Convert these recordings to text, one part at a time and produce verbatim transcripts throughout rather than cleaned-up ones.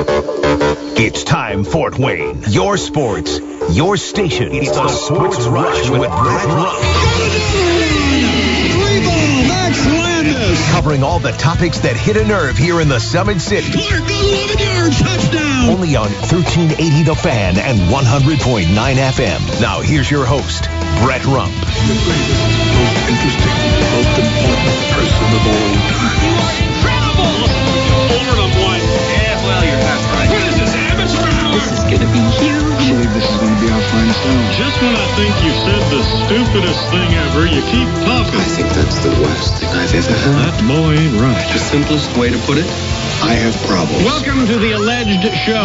It's time, Fort Wayne. Your sports, your station. It's the Sports Rush with Brett Rump. Max Landis. Covering all the topics that hit a nerve here in the Summit City. Clark, eleven yards, touchdown. Only on thirteen eighty The Fan and one hundred point nine F M. Now here's your host, Brett Rump. The greatest, most interesting, most important person of all time. You are incredible! Fordham won. Yeah, well, you're half right. What is this, amateur hour? This is going to be huge. I believe this is going to be our finest hour. Just when I think you've said the stupidest thing ever, you keep talking. I think that's the worst thing I've ever heard. That boy ain't right. The simplest way to put it, I have problems. Welcome to the alleged show.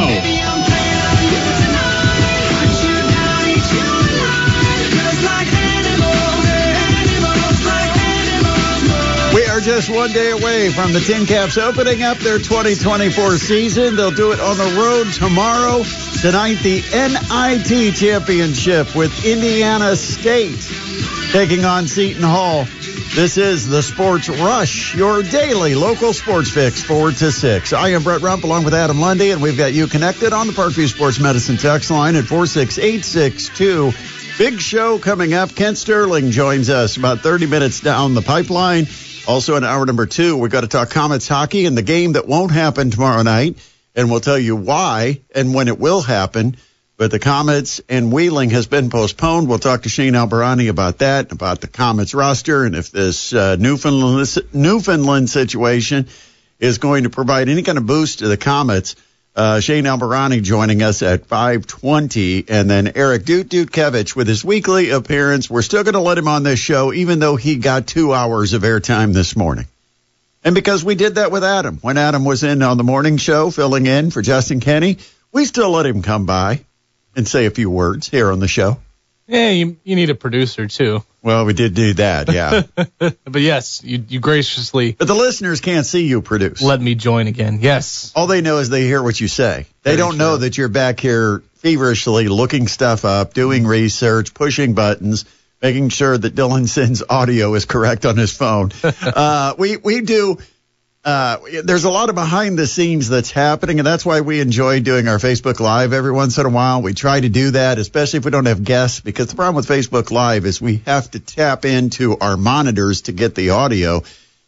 We are just one day away from the Tin Caps opening up their twenty twenty-four season. They'll do it on the road tomorrow. Tonight, the N I T Championship with Indiana State taking on Seton Hall. This is the Sports Rush, your daily local sports fix, four to six. I am Brett Rump along with Adam Lundy, and we've got you connected on the Parkview Sports Medicine text line at four six eight six two. Big show coming up. Kent Sterling joins us about thirty minutes down the pipeline. Also in hour number two, we've got to talk Comets hockey and the game that won't happen tomorrow night, and we'll tell you why and when it will happen. But the Comets and Wheeling has been postponed. We'll talk to Shane Albarani about that, about the Comets roster, and if this uh, Newfoundland, Newfoundland situation is going to provide any kind of boost to the Comets. Uh, Shane Albarani joining us at five twenty, and then Eric Dute Dutkevich with his weekly appearance. We're still going to let him on this show, even though he got two hours of airtime this morning. And because we did that with Adam. When Adam was in on the morning show, filling in for Justin Kenny, we still let him come by and say a few words here on the show. Yeah, you, you need a producer, too. Well, we did do that, yeah. But yes, you, you graciously... But the listeners can't see you produce. Let me join again, yes. All they know is they hear what you say. They Very don't true. know that you're back here feverishly looking stuff up, doing research, pushing buttons, making sure that Dylan Sin's audio is correct on his phone. uh, we, we do... Uh, there's a lot of behind the scenes that's happening, and that's why we enjoy doing our Facebook Live every once in a while. We try to do that, especially if we don't have guests, because the problem with Facebook Live is we have to tap into our monitors to get the audio.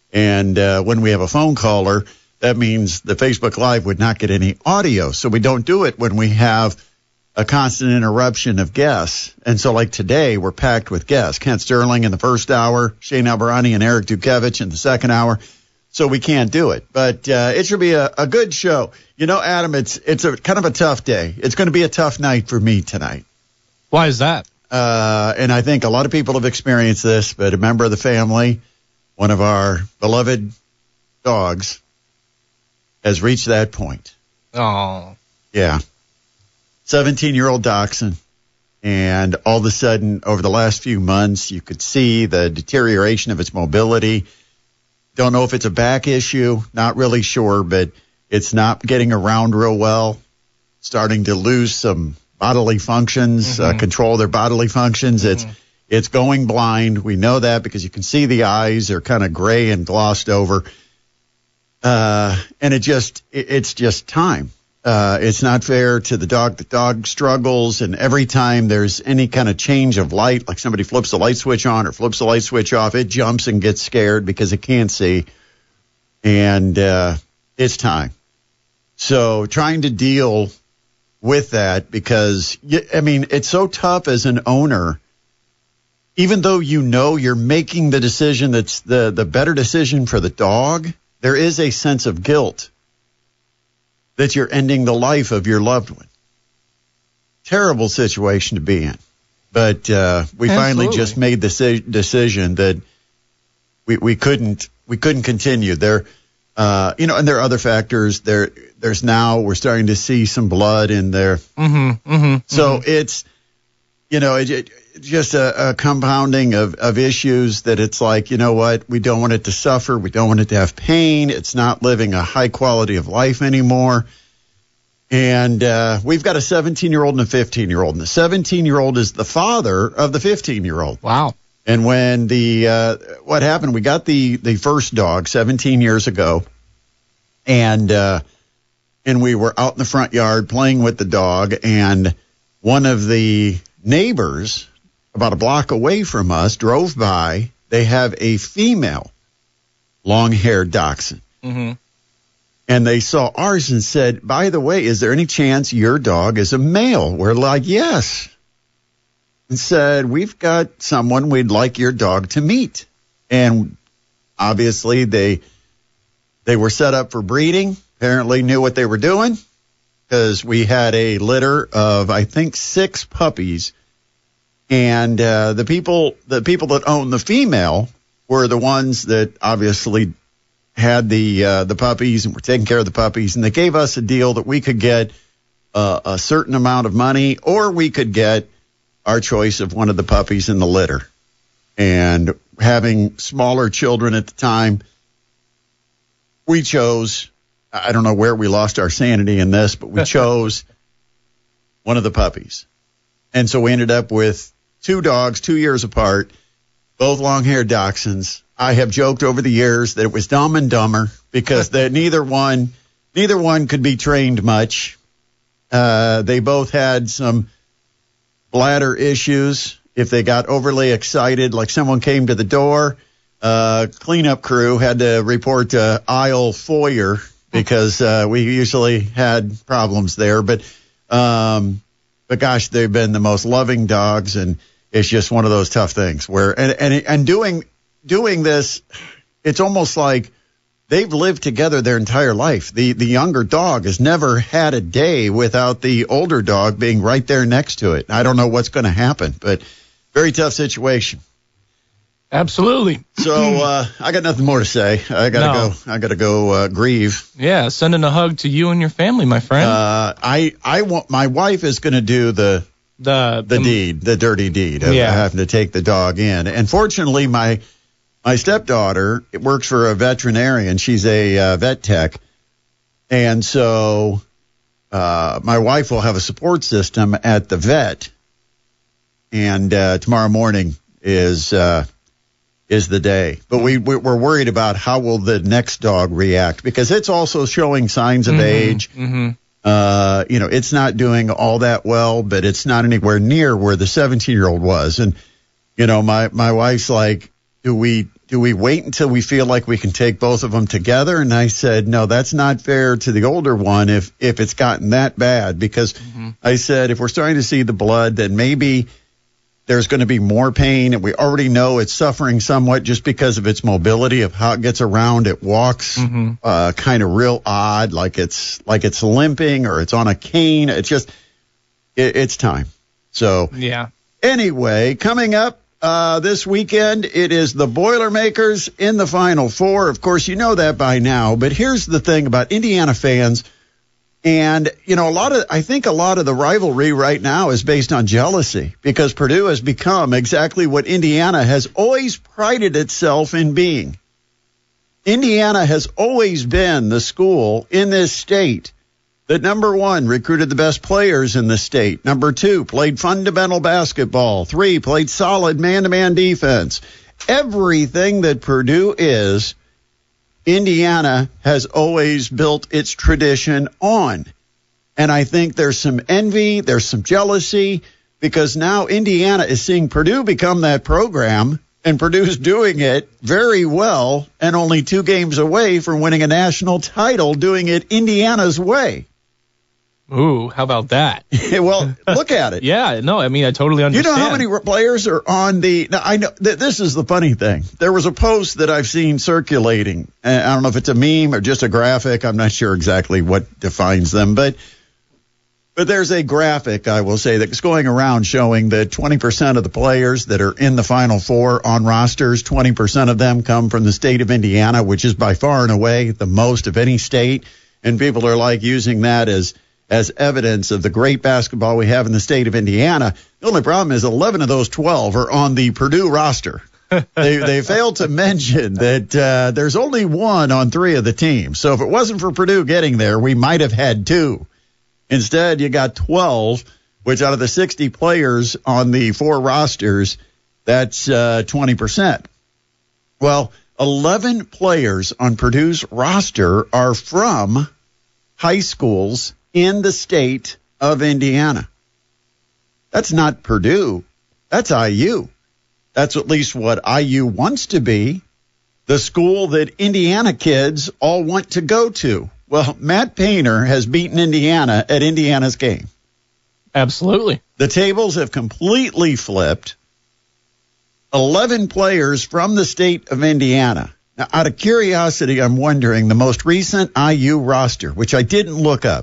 And uh, when we have a phone caller, that means the Facebook Live would not get any audio. So we don't do it when we have a constant interruption of guests. And so like today, we're packed with guests. Kent Sterling in the first hour, Shane Albarani and Eric Dutkevich in the second hour. So we can't do it, but uh, it should be a, a good show. You know, Adam, it's it's a kind of a tough day. It's going to be a tough night for me tonight. Why is that? Uh, and I think a lot of people have experienced this, but a member of the family, one of our beloved dogs, has reached that point. Oh. Yeah. seventeen-year-old dachshund. And all of a sudden, over the last few months, you could see the deterioration of its mobility. Don't know if it's a back issue, not really sure, but it's not getting around real well, starting to lose some bodily functions, mm-hmm. uh, control their bodily functions. Mm-hmm. It's it's going blind. We know that because you can see the eyes are kind of gray and glossed over. Uh, and it just it, it's just time. Uh, it's not fair to the dog. The dog struggles, and every time there's any kind of change of light, like somebody flips the light switch on or flips the light switch off, it jumps and gets scared because it can't see. And uh, it's time. So trying to deal with that because, I mean, it's so tough as an owner, even though you know you're making the decision that's the, the better decision for the dog, there is a sense of guilt that you're ending the life of your loved one. Terrible situation to be in. But uh, we Absolutely. finally just made the deci- decision that we, we couldn't we couldn't continue. There, uh, you know, and there are other factors. There, there's now we're starting to see some blood in there. Mm-hmm, mm-hmm, so mm-hmm. it's, you know, it, it, just a, a compounding of, of issues that it's like, you know what, we don't want it to suffer. We don't want it to have pain. It's not living a high quality of life anymore. And uh, we've got a seventeen-year-old and a fifteen-year-old. And the seventeen-year-old is the father of the fifteen-year-old. Wow. And when the, uh, what happened, we got the, the first dog seventeen years ago. And uh, and we were out in the front yard playing with the dog, and one of the neighbors about a block away from us drove by. They have a female long-haired dachshund. Mm-hmm. And they saw ours and said, by the way, is there any chance your dog is a male? We're like, yes. And said, we've got someone we'd like your dog to meet. And obviously they they were set up for breeding, apparently knew what they were doing, because we had a litter of, I think, six puppies. And uh, the people the people that owned the female were the ones that obviously had the uh, the puppies and were taking care of the puppies, and they gave us a deal that we could get uh, a certain amount of money, or we could get our choice of one of the puppies in the litter. And having smaller children at the time, we chose, I don't know where we lost our sanity in this, but we chose one of the puppies. And so we ended up with two dogs, two years apart, both long-haired dachshunds. I have joked over the years that it was Dumb and Dumber because that neither one, neither one could be trained much. Uh, they both had some bladder issues. If they got overly excited, like someone came to the door, uh, cleanup crew had to report to aisle foyer because uh, we usually had problems there. But, um, but gosh, they've been the most loving dogs, and it's just one of those tough things where and and and doing. Doing this, it's almost like they've lived together their entire life. The the younger dog has never had a day without the older dog being right there next to it. I don't know what's going to happen, but very tough situation. Absolutely. So uh, I got nothing more to say. I gotta No. go. I gotta go uh, grieve. Yeah, sending a hug to you and your family, my friend. Uh, I I want my wife is going to do the the the deed, the dirty deed of Yeah. having to take the dog in. And fortunately, my My stepdaughter works for a veterinarian. She's a uh, vet tech. And so uh, my wife will have a support system at the vet. And uh, tomorrow morning is uh, is the day. But we, we, we're worried about how will the next dog react, because it's also showing signs of Mhm, age. mhm. Uh, you know, it's not doing all that well, but it's not anywhere near where the seventeen-year-old was. And, you know, my, my wife's like, Do we do we wait until we feel like we can take both of them together? And I said, no, that's not fair to the older one if if it's gotten that bad, because Mm-hmm. I said if we're starting to see the blood, then maybe there's going to be more pain, and we already know it's suffering somewhat just because of its mobility, of how it gets around. It walks Mhm. uh, kind of real odd, like it's like it's limping or it's on a cane. It's just it, it's time. So Yeah. anyway, coming up Uh, this weekend, it is the Boilermakers in the Final Four. Of course, you know that by now. But here's the thing about Indiana fans. And, you know, a lot of, I think a lot of the rivalry right now is based on jealousy, because Purdue has become exactly what Indiana has always prided itself in being. Indiana has always been the school in this state that, number one, recruited the best players in the state. Number two, played fundamental basketball. Three, played solid man-to-man defense. Everything that Purdue is, Indiana has always built its tradition on. And I think there's some envy, there's some jealousy, because now Indiana is seeing Purdue become that program, and Purdue's doing it very well and only two games away from winning a national title, doing it Indiana's way. Ooh, how about that? Well, look at it. Yeah, no, I mean, I totally You understand. know how many re- players are on the? Now, I know th- this is the funny thing. There was a post that I've seen circulating. And I don't know if it's a meme or just a graphic. I'm not sure exactly what defines them, but but there's a graphic, I will say, that's going around showing that twenty percent of the players that are in the Final Four on rosters, twenty percent of them come from the state of Indiana, which is by far and away the most of any state. And people are like using that as as evidence of the great basketball we have in the state of Indiana. The only problem is eleven of those twelve are on the Purdue roster. they they failed to mention that uh, there's only one on three of the teams. So if it wasn't for Purdue getting there, we might have had two. Instead, you got twelve, which out of the sixty players on the four rosters, that's uh, twenty percent. Well, eleven players on Purdue's roster are from high schools in the state of Indiana. That's not Purdue. That's I U. That's at least what I U wants to be, the school that Indiana kids all want to go to. Well, Matt Painter has beaten Indiana at Indiana's game. Absolutely. The tables have completely flipped. eleven players from the state of Indiana. Now, out of curiosity, I'm wondering, the most recent I U roster, which I didn't look up,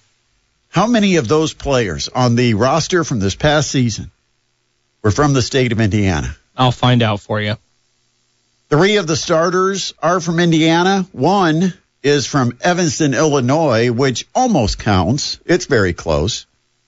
how many of those players on the roster from this past season were from the state of Indiana? I'll find out for you. Three of the starters are from Indiana. One is from Evanston, Illinois, which almost counts. It's very close.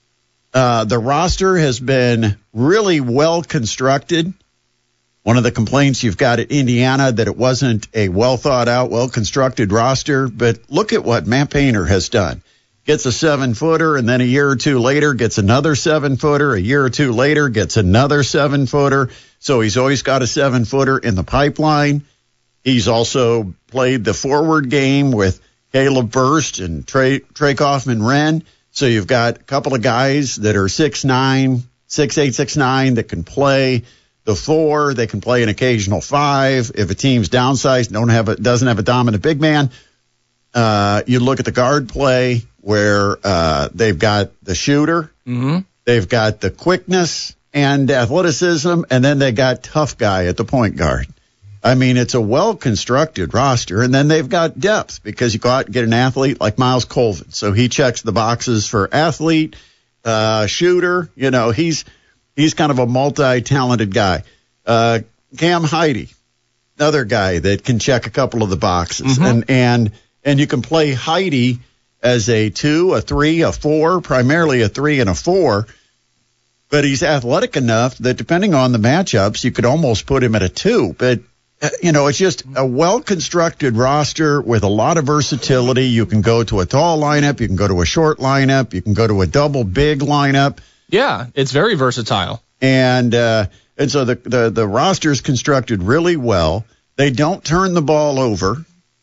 Uh, the roster has been really well constructed. One of the complaints you've got at Indiana that it wasn't a well thought out, well constructed roster. But look at what Matt Painter has done. Gets a seven footer, and then a year or two later gets another seven footer. A year or two later gets another seven footer. So he's always got a seven footer in the pipeline. He's also played the forward game with Caleb Burst and Trey, Trey Kaufman-Wren. So you've got a couple of guys that are six nine, six eight, six nine that can play the four. They can play an occasional five. If a team's downsized, don't have a, doesn't have a dominant big man, uh, you look at the guard play where uh, they've got the shooter, Mm-hmm. they've got the quickness and athleticism, and then they got tough guy at the point guard. I mean, it's a well-constructed roster, and then they've got depth because you go out and get an athlete like Miles Colvin. So he checks the boxes for athlete, uh, shooter. You know, he's he's kind of a multi-talented guy. Uh, Cam Heide, another guy that can check a couple of the boxes. Mm-hmm. And, and, and you can play Heide as a two, a three, a four, primarily a three and a four. But he's athletic enough that depending on the matchups, you could almost put him at a two. But you know, it's just a well-constructed roster with a lot of versatility. You can go to a tall lineup. You can go to a short lineup. You can go to a double big lineup. Yeah, it's very versatile. And uh, and so the, the, the roster is constructed really well. They don't turn the ball over.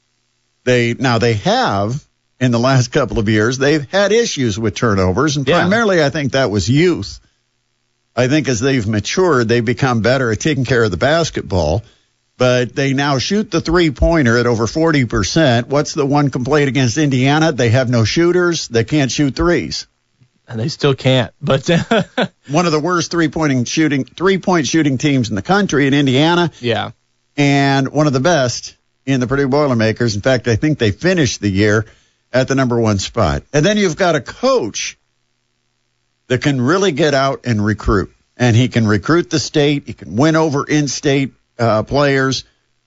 They Now, they have, in the last couple of years, they've had issues with turnovers. And Yeah. primarily, I think that was youth. I think as they've matured, they've become better at taking care of the basketball. But they now shoot the three-pointer at over forty percent. What's the one complaint against Indiana? They have no shooters. They can't shoot threes. And they still can't. But One of the worst three-point shooting, three-point shooting teams in the country in Indiana, yeah, and one of the best in the Purdue Boilermakers. In fact, I think they finished the year at the number one spot. And then you've got a coach that can really get out and recruit. And he can recruit the state. He can win over in-state Uh, players,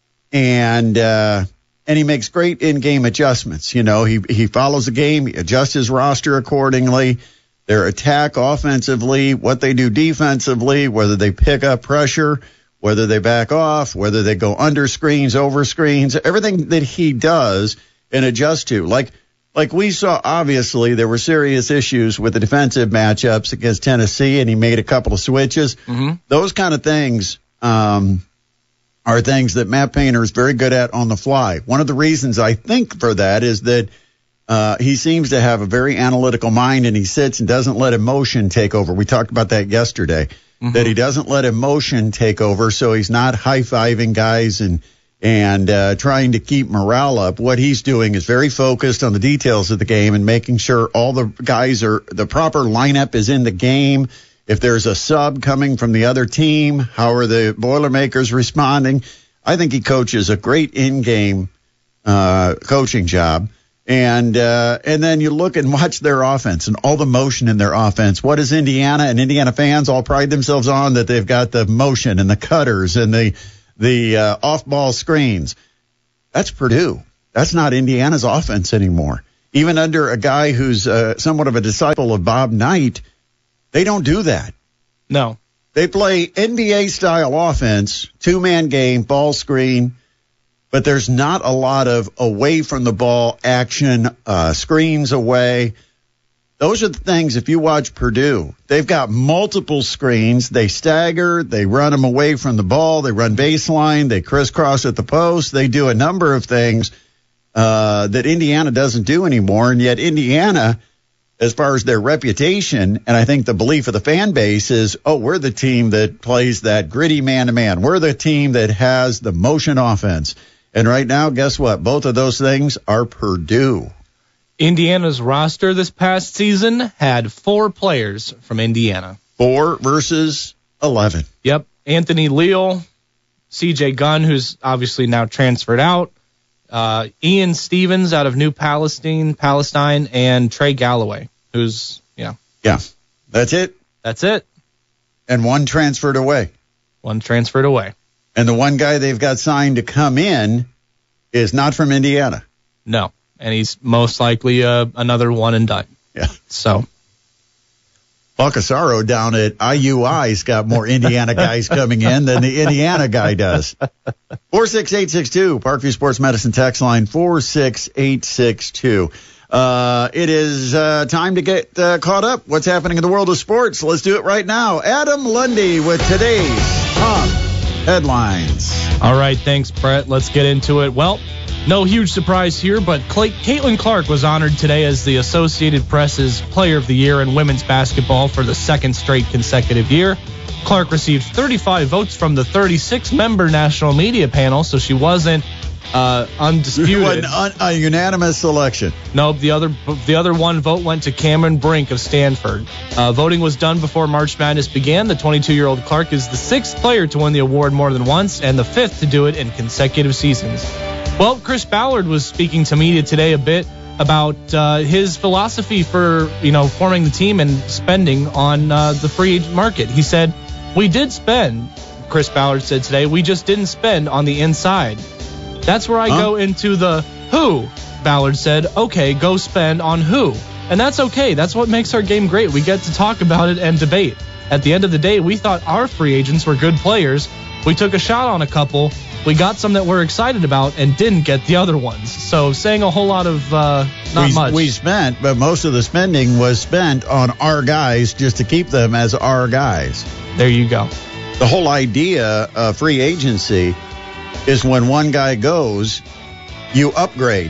and uh, and he makes great in-game adjustments. You know, he he follows the game, he adjusts his roster accordingly. Their attack offensively, what they do defensively, whether they pick up pressure, whether they back off, whether they go under screens, over screens, everything that he does and adjusts to. Like like we saw, obviously there were serious issues with the defensive matchups against Tennessee, and he made a couple of switches. Mm-hmm. Those kind of things. Um, are things that Matt Painter is very good at on the fly. One of the reasons I think for that is that uh, he seems to have a very analytical mind, and he sits and doesn't let emotion take over. We talked about that yesterday, mm-hmm. that he doesn't let emotion take over, so he's not high-fiving guys and and uh, trying to keep morale up. What he's doing is very focused on the details of the game and making sure all the guys are, the proper lineup is in the game. If there's a sub coming from the other team, how are the Boilermakers responding? I think he coaches a great in-game uh, coaching job. And uh, and then you look and watch their offense and all the motion in their offense. What is Indiana? And Indiana fans all pride themselves on that they've got the motion and the cutters and the, the uh, off-ball screens. That's Purdue. That's not Indiana's offense anymore. Even under a guy who's uh, somewhat of a disciple of Bob Knight, they don't do that. no. They play N B A-style offense, two-man game, ball screen, but there's not a lot of away-from-the-ball action, uh, screens away. Those are the things, if you watch Purdue, they've got multiple screens. They stagger. They run them away from the ball. They run baseline. They crisscross at the post. They do a number of things. uh, that Indiana doesn't do anymore. And yet Indiana, as far as their reputation, and I think the belief of the fan base is, oh, we're the team that plays that gritty man-to-man. We're the team that has the motion offense. And right now, guess what? Both of those things are Purdue. Indiana's roster this past season had four players from Indiana. Four versus eleven. Yep. Anthony Leal, C J Gunn, who's obviously now transferred out, uh, Ian Stevens out of New Palestine, Palestine, and Trey Galloway, who's, you know. Yeah, that's it. That's it. And one transferred away. One transferred away. And the one guy they've got signed to come in is not from Indiana. No. And he's most likely uh, another one and done. Yeah. So. Balcasaro down at I U I's got more Indiana guys coming in than the Indiana guy does. four six eight six two, Parkview Sports Medicine text line, four six eight six two. Uh, it is uh, time to get uh, caught up. What's happening in the world of sports? Let's do it right now. Adam Lundy with today's top headlines. All right, thanks, Brett. Let's get into it. Well, no huge surprise here, but Clay- Caitlin Clark was honored today as the Associated Press's Player of the Year in women's basketball for the second straight consecutive year. Clark received thirty-five votes from the thirty-six member national media panel, so she wasn't uh, undisputed. It wasn't un- a unanimous selection. Nope, the other the other one vote went to Cameron Brink of Stanford. Uh, voting was done before March Madness began. The twenty-two-year-old Clark is the sixth player to win the award more than once and the fifth to do it in consecutive seasons. Well, Chris Ballard was speaking to media today a bit about uh, his philosophy for, you know, forming the team and spending on uh, the free agent market. He said, we did spend, Chris Ballard said today, we just didn't spend on the inside. That's where I huh? go into the who, Ballard said. Okay, go spend on who. And that's okay. That's what makes our game great. We get to talk about it and debate. At the end of the day, we thought our free agents were good players. We took a shot on a couple. We got some that we're excited about and didn't get the other ones. So saying a whole lot of uh, not we, much. We spent, but most of the spending was spent on our guys just to keep them as our guys. There you go. The whole idea of free agency is when one guy goes, you upgrade.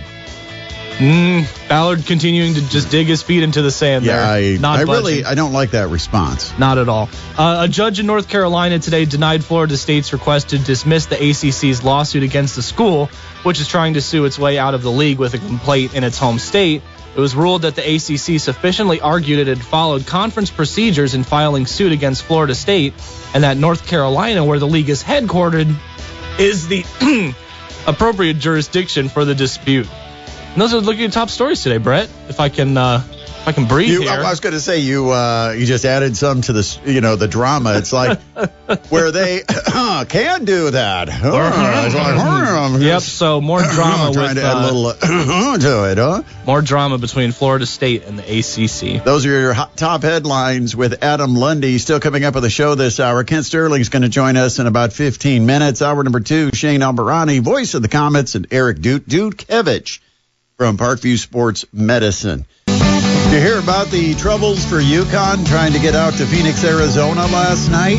Mm, Ballard continuing to just dig his feet into the sand yeah, there. I, Not I budging. really I don't like that response. Not at all. Uh, a judge in North Carolina today denied Florida State's request to dismiss the A C C's lawsuit against the school, which is trying to sue its way out of the league with a complaint in its home state. It was ruled that the A C C sufficiently argued it had followed conference procedures in filing suit against Florida State, and that North Carolina, where the league is headquartered, is the appropriate jurisdiction for the dispute. And those are looking at top stories today, Brett. If I can, uh, if I can breathe you, here. I was going to say you, uh, you just added some to the, you know, the drama. It's like where they uh, can do that. Uh, it's like, uh, yep. So more drama trying with to add uh, a little uh, to it, huh? more drama between Florida State and the A C C. Those are your hot, top headlines with Adam Lundy. Still coming up on the show this hour. Kent Sterling's going to join us in about fifteen minutes. Hour number two, Shane Albarani, voice of the Comets, and Eric Dude Dudkevich from Parkview Sports Medicine. Did you hear about the troubles for UConn trying to get out to Phoenix, Arizona last night?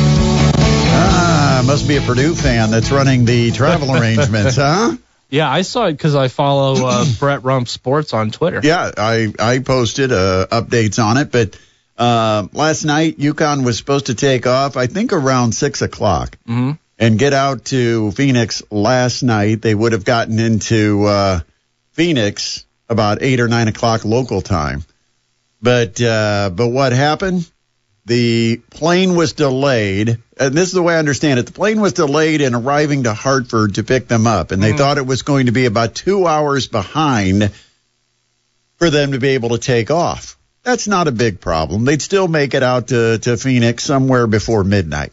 Ah, must be a Purdue fan that's running the travel arrangements, huh? Yeah, I saw it because I follow uh, Brett Rump Sports on Twitter. Yeah, I, I posted uh, updates on it, but uh, last night UConn was supposed to take off, I think around six o'clock, mm-hmm. and get out to Phoenix last night. They would have gotten into uh, Phoenix about eight or nine o'clock local time. But uh, but what happened? The plane was delayed, and this is the way I understand it. The plane was delayed in arriving to Hartford to pick them up, and they mm. thought it was going to be about two hours behind for them to be able to take off. That's not a big problem. They'd still make it out to, to Phoenix somewhere before midnight.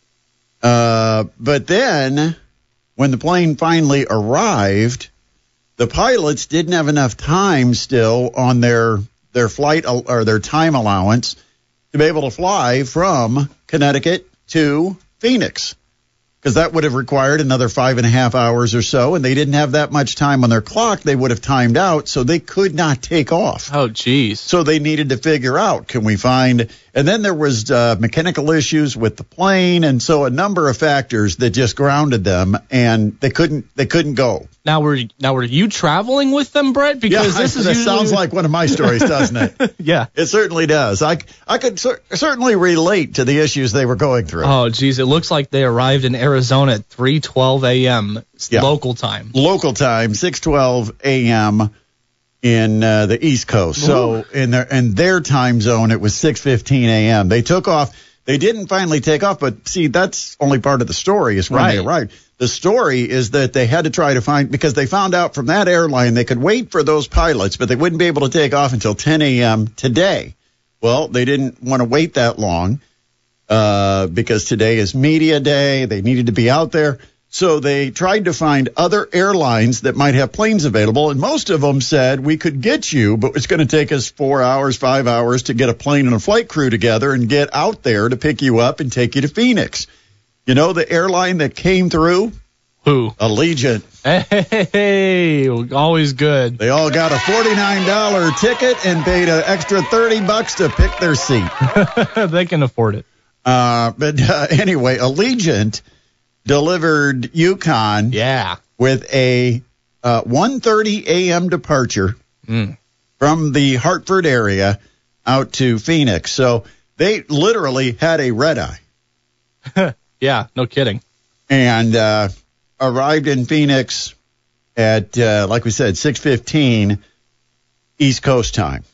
Uh, but then, when the plane finally arrived, the pilots didn't have enough time still on their their flight or their time allowance to be able to fly from Connecticut to Phoenix, because that would have required another five and a half hours or so, and they didn't have that much time on their clock. They would have timed out, so they could not take off. Oh, geez. So they needed to figure out, can we find And then there was uh, mechanical issues with the plane, and so a number of factors that just grounded them, and they couldn't they couldn't go. Now were now were you traveling with them, Brett? Because yeah, this is that usually... sounds like one of my stories, doesn't it? Yeah, it certainly does. I I could cer- certainly relate to the issues they were going through. Oh, geez, it looks like they arrived in Arizona at three twelve a.m. Yeah. local time. Local time, six twelve a.m. in uh, the East Coast. So Ooh. in their in their time zone, it was six fifteen a.m. They took off. They didn't finally take off, but see, that's only part of the story is when Right. they arrived. The story is that they had to try to find, because they found out from that airline they could wait for those pilots, but they wouldn't be able to take off until ten a.m. today. Well, they didn't want to wait that long uh, because today is media day. They needed to be out there. So they tried to find other airlines that might have planes available, and most of them said, we could get you, but it's going to take us four hours, five hours to get a plane and a flight crew together and get out there to pick you up and take you to Phoenix. You know the airline that came through? Who? Allegiant. Hey, always good. They all got a forty-nine dollars ticket and paid an extra thirty bucks to pick their seat. They can afford it. Uh, but uh, anyway, Allegiant delivered Yukon Yeah. with a uh, one thirty a.m. departure Mm. from the Hartford area out to Phoenix. So they literally had a red eye Yeah, no kidding. and uh, arrived in Phoenix at, uh, like we said, six fifteen East Coast time.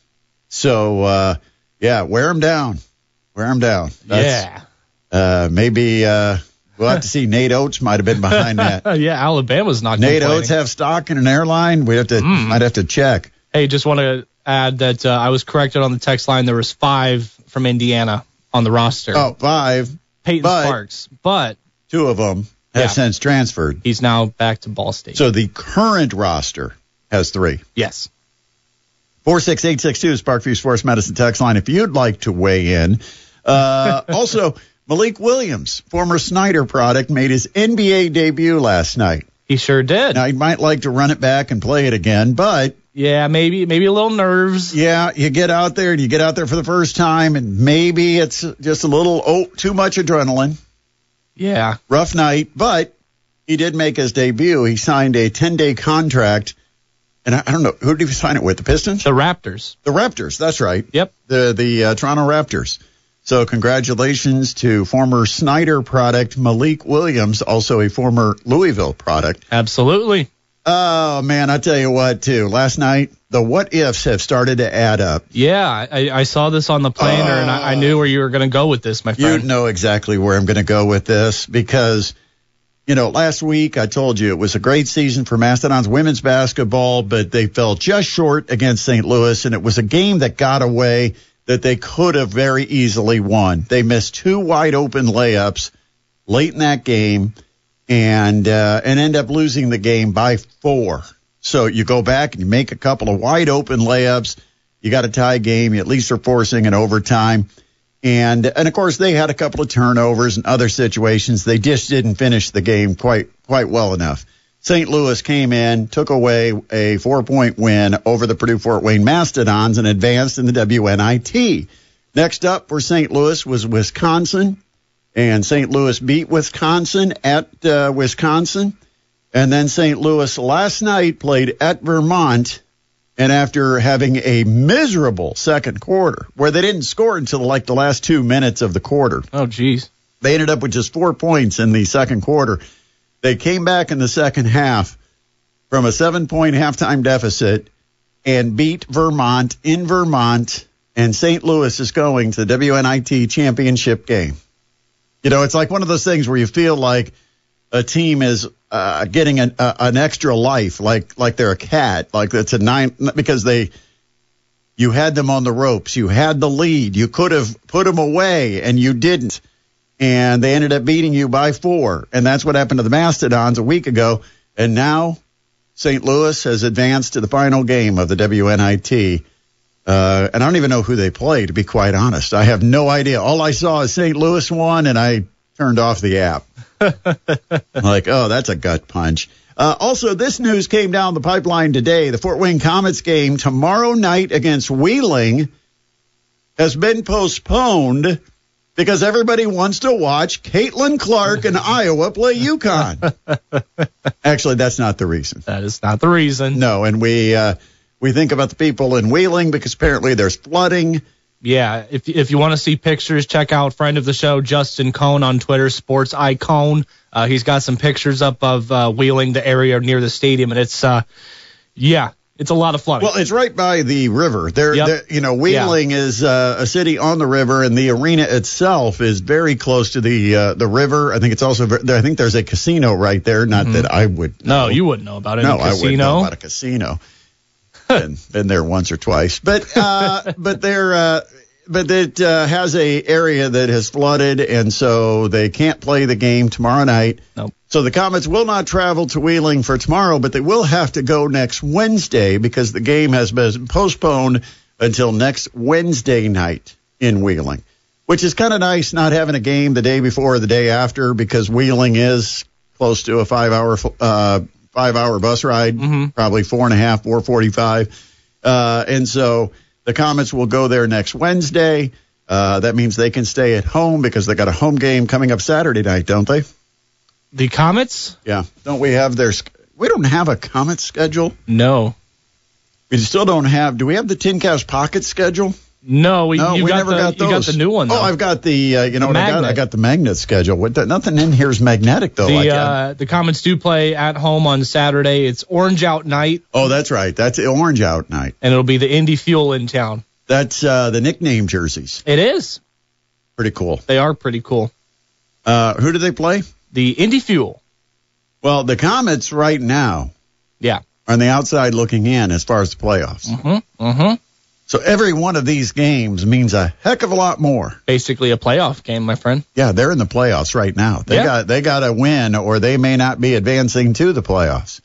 So, uh, yeah, wear them down. Wear them down. Yeah. Uh, maybe uh, we'll have to see. Nate Oates might have been behind that. Yeah, Alabama's not Nate complaining. Oates have stock in an airline? We have to Mm. might have to check. Hey, just want to add that uh, I was corrected on the text line. There was five from Indiana on the roster. Oh, five. Peyton but- Sparks, but Two of them have Yeah. since transferred. he's now back to Ball State. So the current roster has three. yes. four six eight six two is Parkview Sports Medicine text line if you'd like to weigh in. Uh, also, Malik Williams, former Snyder product, made his N B A debut last night. He sure did. Now, he might like to run it back and play it again, but Yeah, maybe maybe a little nerves. yeah, you get out there and you get out there for the first time, and maybe it's just a little, oh, too much adrenaline. Yeah. Rough night, but he did make his debut. He signed a ten-day contract, and I, I don't know, who did he sign it with, the Pistons? The Raptors. The Raptors, that's right. Yep. The the uh, Toronto Raptors. So congratulations to former Snyder product Malik Williams, also a former Louisville product. Absolutely. Oh, man, I tell you what, too. Last night, the what-ifs have started to add up. Yeah, I, I saw this on the planner, and I, I knew where you were going to go with this, my You friend. know exactly where I'm going to go with this because, you know, last week I told you it was a great season for Mastodons women's basketball, but they fell just short against Saint Louis, and it was a game that got away that they could have very easily won. They missed two wide open layups late in that game and uh, and end up losing the game by four. So you go back and you make a couple of wide open layups. You got a tie game. You at least are forcing an overtime. And, and of course, they had a couple of turnovers and other situations. They just didn't finish the game quite quite well enough. Saint Louis came in, took away a four-point win over the Purdue Fort Wayne Mastodons and advanced in the W N I T. Next up for Saint Louis was Wisconsin, and Saint Louis beat Wisconsin at uh, Wisconsin. And then Saint Louis last night played at Vermont, and after having a miserable second quarter, where they didn't score until like the last two minutes of the quarter, Oh, geez. they ended up with just four points in the second quarter. They came back in the second half from a seven-point halftime deficit and beat Vermont in Vermont, and Saint Louis is going to the W N I T championship game. You know, it's like one of those things where you feel like a team is uh, getting an, uh, an extra life, like like they're a cat, like it's a nine, because they you had them on the ropes, you had the lead, you could have put them away, and you didn't. And they ended up beating you by four. And that's what happened to the Mastodons a week ago. And now Saint Louis has advanced to the final game of the W N I T. Uh, and I don't even know who they play, to be quite honest. I have no idea. All I saw is Saint Louis won, and I turned off the app. Like, oh, that's a gut punch. Uh, also, this news came down the pipeline today. The Fort Wayne Comets game tomorrow night against Wheeling has been postponed because everybody wants to watch Caitlin Clark and Iowa play UConn. Actually, that's not the reason. That is not the reason. No, and we uh, we think about the people in Wheeling because apparently there's flooding. Yeah, if if you want to see pictures, check out friend of the show, Justin Cohn on Twitter, Sports Icon. Uh, he's got some pictures up of uh, Wheeling, the area near the stadium, and it's, uh, yeah, it's a lot of flooding. Well, it's right by the river. There, Yep. there you know, Wheeling Yeah. is uh, a city on the river, and the arena itself is very close to the uh, the river. I think it's also, ver- I think there's a casino right there. Not Mm-hmm. that I would know. no, you wouldn't know about it. No, in a I wouldn't know casino. about a casino. been, been there once or twice, but uh, but there, uh, but it uh, has a area that has flooded, and so they can't play the game tomorrow night. Nope. So the Comets will not travel to Wheeling for tomorrow, but they will have to go next Wednesday because the game has been postponed until next Wednesday night in Wheeling, which is kind of nice not having a game the day before or the day after because Wheeling is close to a five-hour uh, five-hour bus ride, Mm-hmm. probably four and a half, four forty-five, uh, and so the Comets will go there next Wednesday. Uh, that means they can stay at home because they got a home game coming up Saturday night, don't they? The Comets? Yeah. Don't we have their sch- we don't have a Comet schedule. No. We still don't have. Do we have the Tin Cash Pocket schedule? No, we, No, you we got never the, got those. You got the new one, though. Oh, I've got the. Uh, you know The what I got? I magnet. got the magnet schedule. What the, nothing in here is magnetic though. like, the, uh, uh, the Comets do play at home on Saturday. It's Orange Out Night, oh, that's right. That's Orange Out Night. and it'll be the Indy Fuel in town. That's uh, the nickname jerseys. It is. Pretty cool. They are pretty cool. Uh, who do they play? The Indy Fuel. Well, the Comets right now Yeah. are on the outside looking in as far as the playoffs. Mm-hmm. Mm-hmm. So every one of these games means a heck of a lot more. Basically a playoff game, my friend. Yeah, they're in the playoffs right now. They Yeah. got they got to win, or they may not be advancing to the playoffs.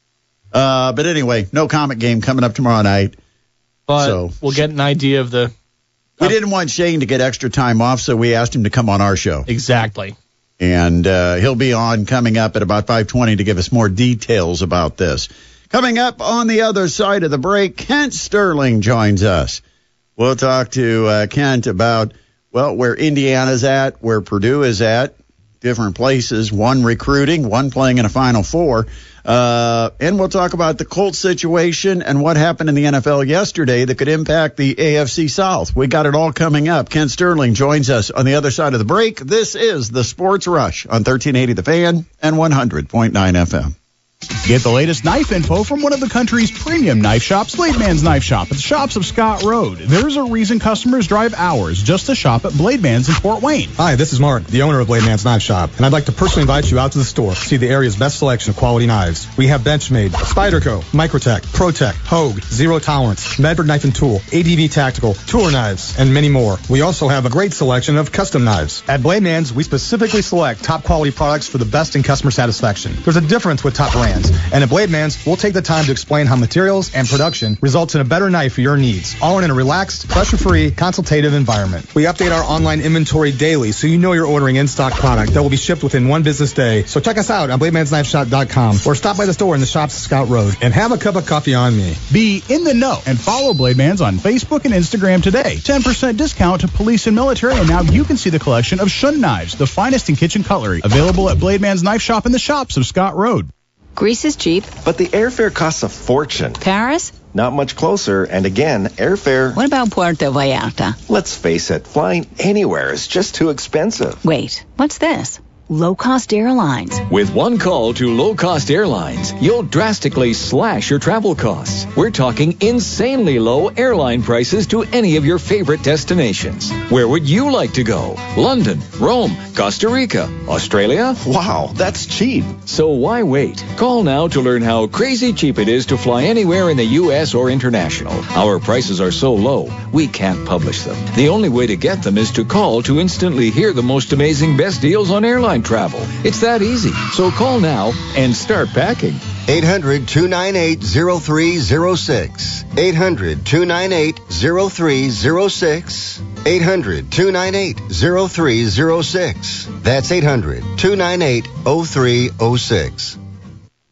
Uh, but anyway, no Comet game coming up tomorrow night. But So- we'll get an idea of the We didn't want Shane to get extra time off, so we asked him to come on our show, exactly. and uh, he'll be on coming up at about five twenty to give us more details about this. Coming up on the other side of the break, Kent Sterling joins us. We'll talk to uh, Kent about, well, where Indiana's at, where Purdue is at, different places, one recruiting, one playing in a Final Four. Uh, and we'll talk about the Colts situation and what happened in the N F L yesterday that could impact the A F C South. We got it all coming up. Kent Sterling joins us on the other side of the break. This is the Sports Rush on thirteen eighty The Fan and one hundred point nine F M. Get the latest knife info from one of the country's premium knife shops, Blade Man's Knife Shop at the shops of Scott Road. There's a reason customers drive hours just to shop at Blade Man's in Fort Wayne. Hi, this is Mark, the owner of Blade Man's Knife Shop, and I'd like to personally invite you out to the store to see the area's best selection of quality knives. We have Benchmade, Spyderco, Microtech, ProTech, Hogue, Zero Tolerance, Medford Knife and Tool, A D V Tactical, Tour Knives, and many more. We also have a great selection of custom knives. At Blade Man's, we specifically select top quality products for the best in customer satisfaction. There's a difference with top brands, and at Blade Man's, we'll take the time to explain how materials and production results in a better knife for your needs, all in a relaxed, pressure-free, consultative environment. We update our online inventory daily so you know you're ordering in-stock product that will be shipped within one business day. So check us out on blade mans knife shop dot com or stop by the store in the shops at Scout Road and have a cup of coffee on me. Be in the know and follow Blade Man's on Facebook and Instagram today. ten percent discount to police and military, and now you can see the collection of Shun knives, the finest in kitchen cutlery, available at Blade Man's Knife Shop in the shops of Scott Road. Greece is cheap. But the airfare costs a fortune. Paris? Not much closer, and again, airfare... What about Puerto Vallarta? Let's face it, flying anywhere is just too expensive. Wait, what's this? Low-cost airlines. With one call to low-cost airlines, you'll drastically slash your travel costs. We're talking insanely low airline prices to any of your favorite destinations. Where would you like to go? London, Rome, Costa Rica, Australia? Wow, that's cheap. So why wait? Call now to learn how crazy cheap it is to fly anywhere in the U S or international. Our prices are so low, we can't publish them. The only way to get them is to call to instantly hear the most amazing best deals on airline travel. It's that easy. So call now and start packing. eight hundred, two nine eight, zero three zero six. eight hundred, two nine eight, zero three zero six. eight hundred, two nine eight, zero three zero six. That's eight hundred, two nine eight, zero three zero six.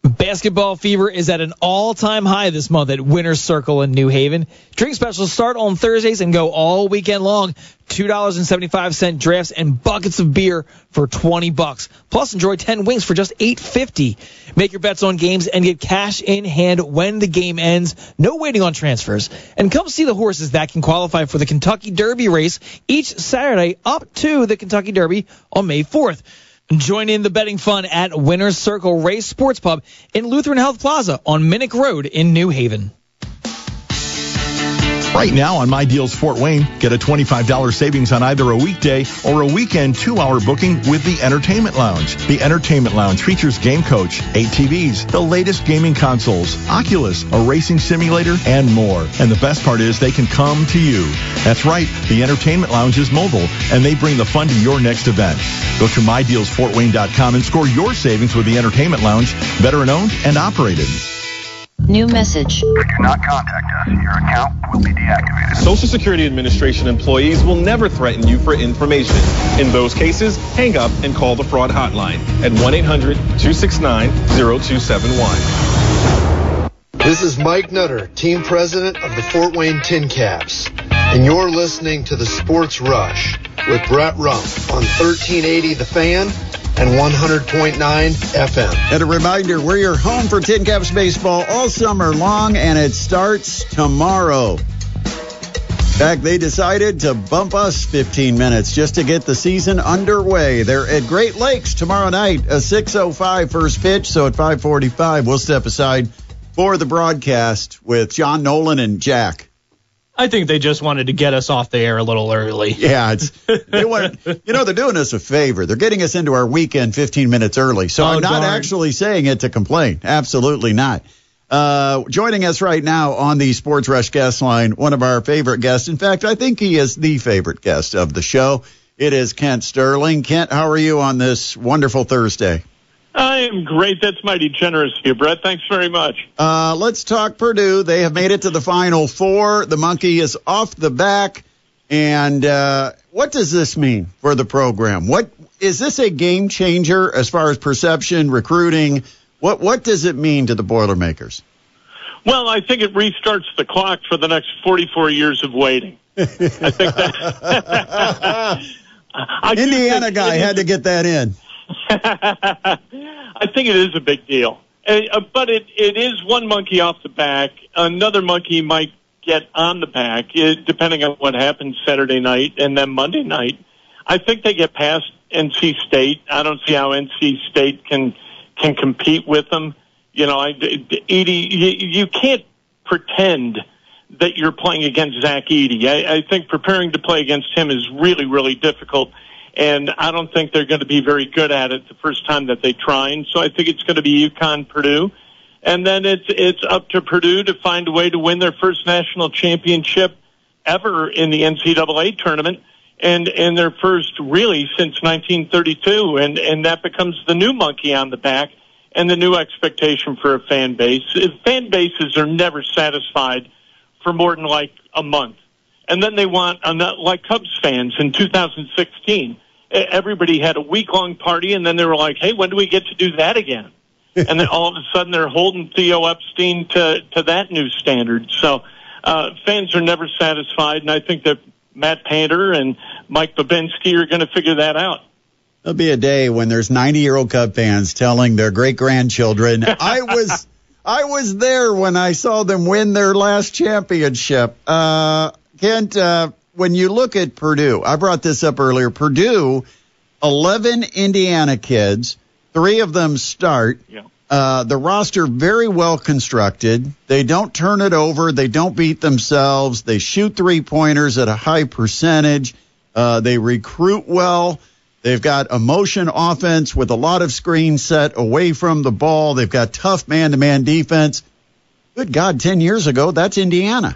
Basketball fever is at an all-time high this month at Winner's Circle in New Haven. Drink specials start on Thursdays and go all weekend long. two dollars and seventy-five cents drafts and buckets of beer for twenty bucks. Plus, enjoy ten wings for just eight fifty. Make your bets on games and get cash in hand when the game ends. No waiting on transfers. And come see the horses that can qualify for the Kentucky Derby race each Saturday up to the Kentucky Derby on May fourth. Join in the betting fun at Winner's Circle Race Sports Pub in Lutheran Health Plaza on Minnick Road in New Haven. Right now on My Deals Fort Wayne, get a twenty-five dollars savings on either a weekday or a weekend two-hour booking with the Entertainment Lounge. The Entertainment Lounge features Game Coach, eight T Vs, the latest gaming consoles, Oculus, a racing simulator, and more. And the best part is they can come to you. That's right, the Entertainment Lounge is mobile, and they bring the fun to your next event. Go to my deals fort wayne dot com and score your savings with the Entertainment Lounge, veteran owned and operated. New message. If you do not contact us, your account will be deactivated. Social Security Administration employees will never threaten you for information. In those cases, hang up and call the fraud hotline at one eight hundred two six nine zero two seven one. This is Mike Nutter, team president of the Fort Wayne Tin Caps, and you're listening to the Sports Rush with Brett Rump on thirteen eighty The Fan and one hundred point nine F M. And a reminder, we're your home for Tin Caps baseball all summer long, and it starts tomorrow. In fact, they decided to bump us fifteen minutes just to get the season underway. They're at Great Lakes tomorrow night, a six oh five first pitch, so at five forty-five, we'll step aside for the broadcast with John Nolan and Jack. I think they just wanted to get us off the air a little early. Yeah, it's they want, you know, they're doing us a favor. They're getting us into our weekend fifteen minutes early. So oh, I'm not darn. actually saying it to complain. Absolutely not. Uh, joining us right now on the Sports Rush guest line, one of our favorite guests. In fact, I think he is the favorite guest of the show. It is Kent Sterling. Kent, how are you on this wonderful Thursday? I am great. That's mighty generous of you, Brett. Thanks very much. Uh, let's talk Purdue. They have made it to the Final Four. The monkey is off the back. And uh, what does this mean for the program? What is this a game changer as far as perception, recruiting? What what does it mean to the Boilermakers? Well, I think it restarts the clock for the next forty-four years of waiting. I think that I Indiana think guy had to get that in. I think it is a big deal, uh, but it, it is one monkey off the back. Another monkey might get on the back, uh, depending on what happens Saturday night and then Monday night. I think they get past N C State. I don't see how N C State can can compete with them. You know, I, Edey, you, you can't pretend that you're playing against Zach Edey. I, I think preparing to play against him is really, really difficult. And I don't think they're going to be very good at it the first time that they try. And so I think it's going to be UConn, Purdue. And then it's it's up to Purdue to find a way to win their first national championship ever in the N C double A tournament, and, and their first really since nineteen thirty-two. And, and that becomes the new monkey on the back and the new expectation for a fan base. Fan bases are never satisfied for more than like a month. And then they want, like Cubs fans in two thousand sixteen, everybody had a week-long party, and then they were like, hey, when do we get to do that again? And then all of a sudden they're holding Theo Epstein to, to that new standard. So uh, fans are never satisfied, and I think that Matt Painter and Mike Babinski are going to figure that out. There'll be a day when there's ninety-year-old Cub fans telling their great-grandchildren, I was I was there when I saw them win their last championship. Uh Kent, uh, when you look at Purdue, I brought this up earlier. Purdue, eleven Indiana kids, three of them start. Yeah. Uh, the roster very well constructed. They don't turn it over. They don't beat themselves. They shoot three-pointers at a high percentage. Uh, they recruit well. They've got a motion offense with a lot of screens set away from the ball. They've got tough man-to-man defense. Good God, ten years ago, that's Indiana.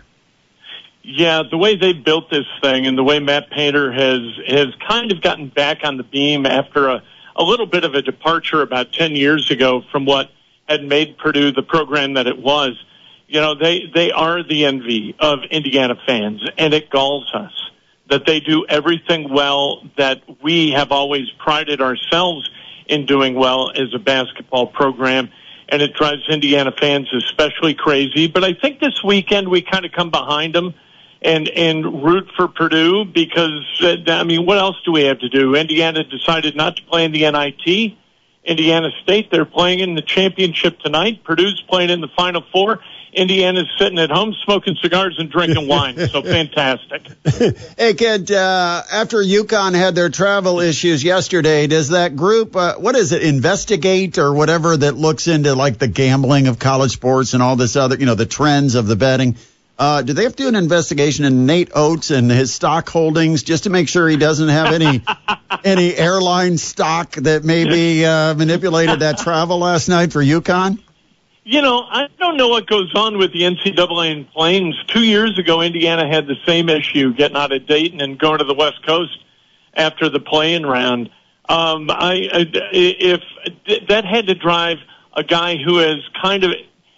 Yeah, the way they built this thing and the way Matt Painter has has kind of gotten back on the beam after a, a little bit of a departure about ten years ago from what had made Purdue the program that it was. You know, they, they are the envy of Indiana fans, and it galls us that they do everything well that we have always prided ourselves in doing well as a basketball program. and it drives Indiana fans especially crazy. But I think this weekend we kind of come behind them and and root for Purdue because, uh, I mean, what else do we have to do? Indiana decided not to play in the N I T. Indiana State, they're playing in the championship tonight. Purdue's playing in the Final Four. Indiana's sitting at home smoking cigars and drinking wine. So fantastic. Hey, kid, uh, after UConn had their travel issues yesterday, does that group, uh, what is it, Investigate or whatever that looks into like the gambling of college sports and all this other, you know, the trends of the betting? Uh, do they have to do an investigation in Nate Oates and his stock holdings just to make sure he doesn't have any any airline stock that maybe uh, manipulated that travel last night for UConn? You know, I don't know what goes on with the N C double A and Plains. Two years ago, Indiana had the same issue, getting out of Dayton and going to the West Coast after the play-in round. Um, I, I, if that had to drive a guy who is kind of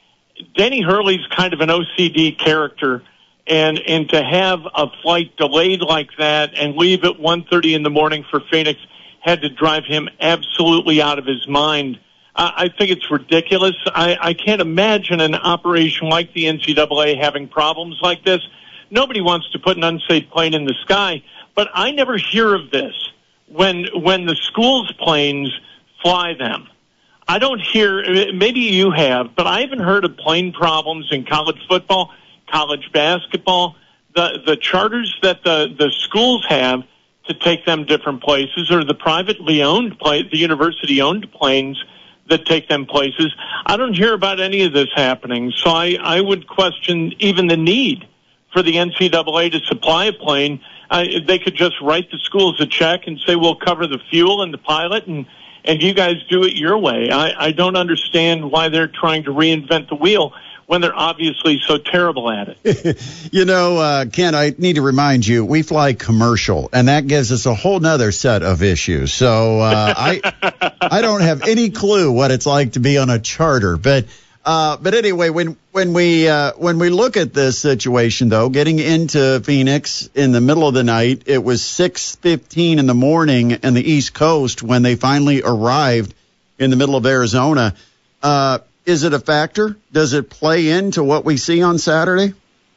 Danny Hurley's kind of an O C D character, and and to have a flight delayed like that and leave at one thirty in the morning for Phoenix had to drive him absolutely out of his mind. I think it's ridiculous. I, I can't imagine an operation like the N C double A having problems like this. Nobody wants to put an unsafe plane in the sky, but I never hear of this when when the school's planes fly them. I don't hear, maybe you have, but I haven't heard of plane problems in college football, college basketball. The the charters that the, the schools have to take them different places, or the privately owned, plane, the university-owned planes that take them places. I don't hear about any of this happening, so I, I would question even the need for the N C double A to supply a plane. Uh, they could just write the schools a check and say, we'll cover the fuel and the pilot, and and you guys do it your way. I, I don't understand why they're trying to reinvent the wheel when they're obviously so terrible at it. You know, uh, Ken, I need to remind you, we fly commercial, and that gives us a whole nother set of issues. So uh, I I don't have any clue what it's like to be on a charter. But uh, but anyway, when when we uh, when we look at this situation, though, getting into Phoenix in the middle of the night, it was six fifteen in the morning in the East Coast when they finally arrived in the middle of Arizona. Uh, is it a factor? Does it play into what we see on Saturday?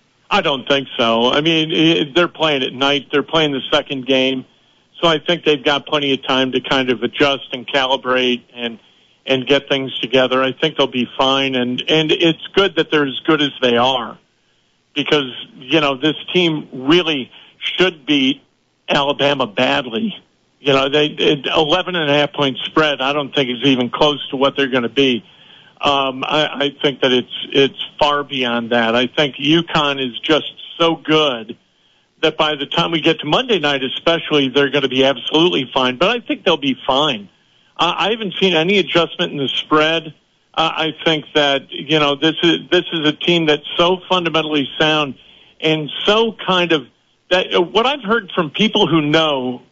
I don't think so. I mean, they're playing at night. They're playing the second game. So I think they've got plenty of time to kind of adjust and calibrate and and get things together. I think they'll be fine. And, and it's good that they're as good as they are because, you know, this team really should beat Alabama badly. You know, they eleven and a half point spread, I don't think is even close to what they're going to be. Um, I, I think that it's it's far beyond that. I think UConn is just so good that by the time we get to Monday night especially, they're going to be absolutely fine. But I think they'll be fine. Uh, I haven't seen any adjustment in the spread. Uh, I think that, you know, this is this is a team that's so fundamentally sound and so kind of that. Uh, what I've heard from people who know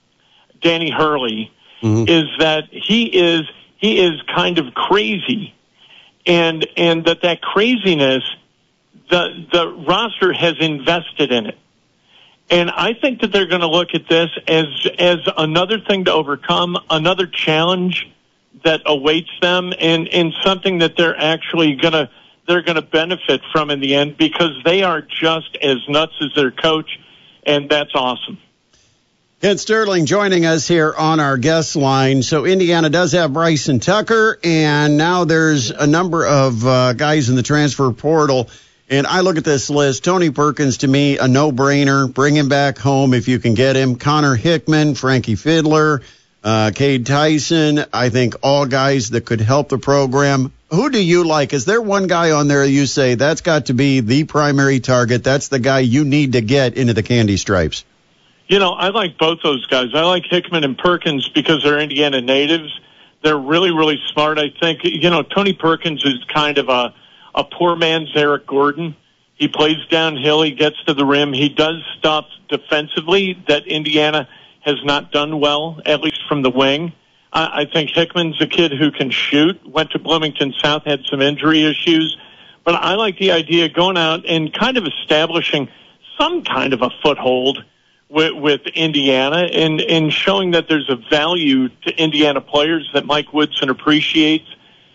Danny Hurley mm-hmm. is that he is he is kind of crazy. And and that that craziness, the the roster has invested in it, and I think that they're going to look at this as as another thing to overcome, another challenge that awaits them, and, and something that they're actually going to they're going to benefit from in the end because they are just as nuts as their coach, and that's awesome. Ken Sterling joining us here on our guest line. So Indiana does have Bryson Tucker, and now there's a number of uh, guys in the transfer portal. And I look at this list. Tony Perkins, to me, a no-brainer. Bring him back home if you can get him. Connor Hickman, Frankie Fiddler, uh, Cade Tyson. I think all guys that could help the program. Who do you like? Is there one guy on there you say that's got to be the primary target? That's the guy you need to get into the Candy Stripes? You know, I like both those guys. I like Hickman and Perkins because they're Indiana natives. They're really, really smart. I think, you know, Tony Perkins is kind of a, a poor man's Eric Gordon. He plays downhill. He gets to the rim. He does stuff defensively that Indiana has not done well, at least from the wing. I, I think Hickman's a kid who can shoot, went to Bloomington South, had some injury issues. But I like the idea of going out and kind of establishing some kind of a foothold With, with Indiana and, and showing that there's a value to Indiana players that Mike Woodson appreciates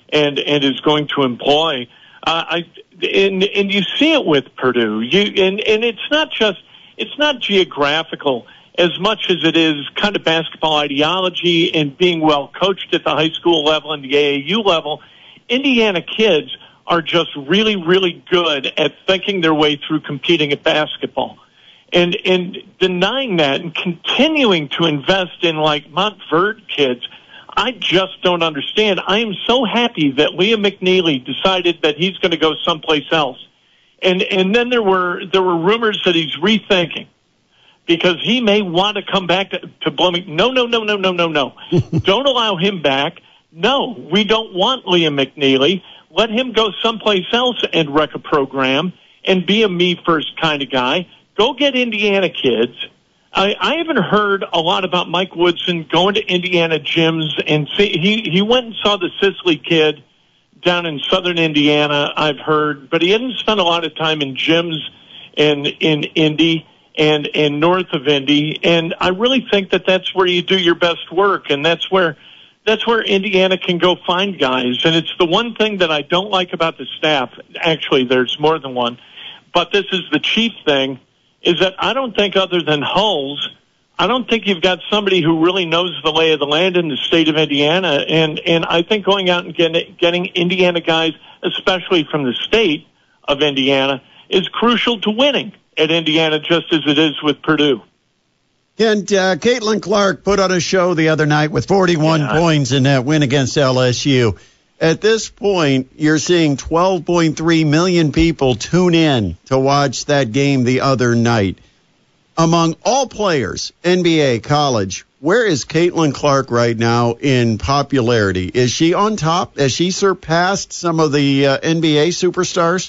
and and is going to employ. Uh, I and and you see it with Purdue. You and and it's not just it's not geographical as much as it is kind of basketball ideology and being well coached at the high school level and the A A U level. Indiana kids are just really, really good at thinking their way through competing at basketball. And and denying that and continuing to invest in, like, Montverde kids, I just don't understand. I am so happy that Liam McNeely decided that he's going to go someplace else. And and then there were there were rumors that he's rethinking because he may want to come back to, to Bloomington. No, no, no, no, no, no, no. Don't allow him back. No, we don't want Liam McNeely. Let him go someplace else and wreck a program and be a me-first kind of guy. Go get Indiana kids. I, I haven't heard a lot about Mike Woodson going to Indiana gyms and see. He he went and saw the Sicily kid down in southern Indiana, I've heard, but he hadn't spent a lot of time in gyms in in Indy and and north of Indy. And I really think that that's where you do your best work, and that's where that's where Indiana can go find guys. And it's the one thing that I don't like about the staff. Actually, there's more than one, but this is the chief thing. Is that I don't think other than Hulls, I don't think you've got somebody who really knows the lay of the land in the state of Indiana. And, and I think going out and getting, getting Indiana guys, especially from the state of Indiana, is crucial to winning at Indiana, just as it is with Purdue. And uh, Caitlin Clark put on a show the other night with forty-one yeah. points in that win against L S U. At this point, you're seeing twelve point three million people tune in to watch that game the other night. Among all players, N B A, college, where is Caitlin Clark right now in popularity? Is she on top? Has she surpassed some of the uh, N B A superstars?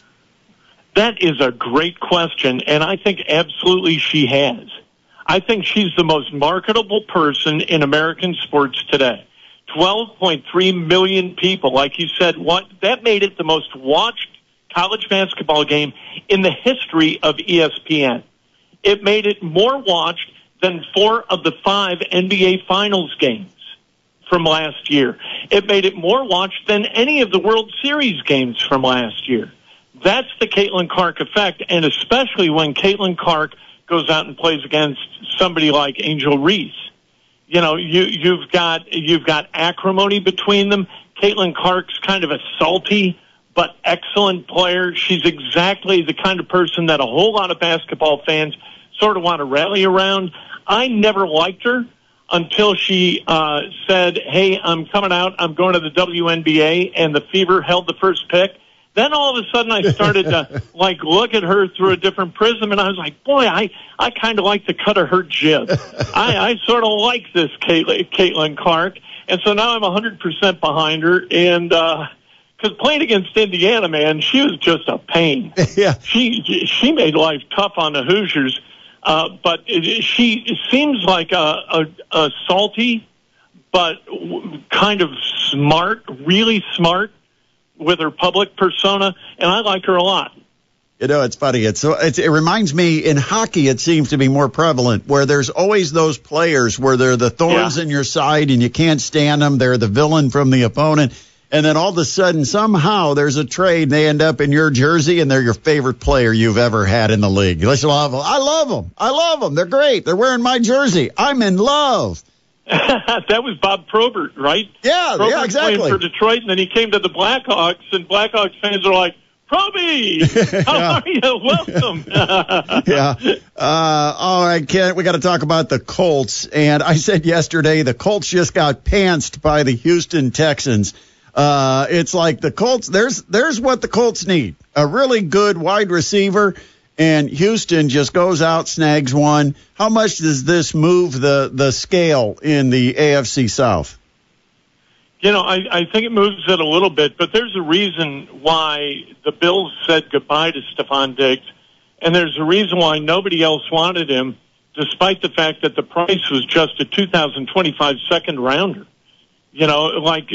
That is a great question, and I think absolutely she has. I think she's the most marketable person in American sports today. twelve point three million people, like you said, what, that made it the most watched college basketball game in the history of E S P N. It made it more watched than four of the five N B A Finals games from last year. It made it more watched than any of the World Series games from last year. That's the Caitlin Clark effect, and especially when Caitlin Clark goes out and plays against somebody like Angel Reese. You know, you, you've got you've got acrimony between them. Caitlin Clark's kind of a salty but excellent player. She's exactly the kind of person that a whole lot of basketball fans sort of want to rally around. I never liked her until she uh, said, hey, I'm coming out, I'm going to the W N B A, and the Fever held the first pick. Then all of a sudden I started to, like, look at her through a different prism, and I was like, boy, I, I kind of like the cut of her jib. I, I sort of like this Caitlin, Caitlin Clark, and so now I'm one hundred percent behind her, and uh, because playing against Indiana, man, she was just a pain. Yeah. She, she made life tough on the Hoosiers, uh, but it, she it seems like a, a, a salty but kind of smart, really smart, with her public persona, and I like her a lot. You know, it's funny. It's, it's it reminds me, in hockey, it seems to be more prevalent, where there's always those players where they're the thorns yeah. in your side and you can't stand them. They're the villain from the opponent. And then all of a sudden, somehow, there's a trade, and they end up in your jersey, and they're your favorite player you've ever had in the league. Listen, I love them. I love them. They're great. They're wearing my jersey. I'm in love. That was Bob Probert, right? Yeah, Probert yeah, exactly. Playing for Detroit, and then he came to the Blackhawks, and Blackhawks fans are like, Proby, how Yeah. are you? Welcome. yeah. Uh, all right, Kent, we got to talk about the Colts. And I said yesterday the Colts just got pantsed by the Houston Texans. Uh, it's like the Colts, there's there's what the Colts need, a really good wide receiver. And Houston just goes out, snags one. How much does this move the, the scale in the A F C South? You know, I, I think it moves it a little bit, but there's a reason why the Bills said goodbye to Stephon Diggs, and there's a reason why nobody else wanted him, despite the fact that the price was just a two thousand twenty-five second rounder. You know, like,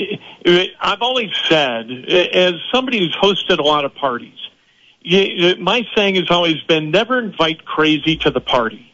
I've always said, as somebody who's hosted a lot of parties, my saying has always been, never invite crazy to the party.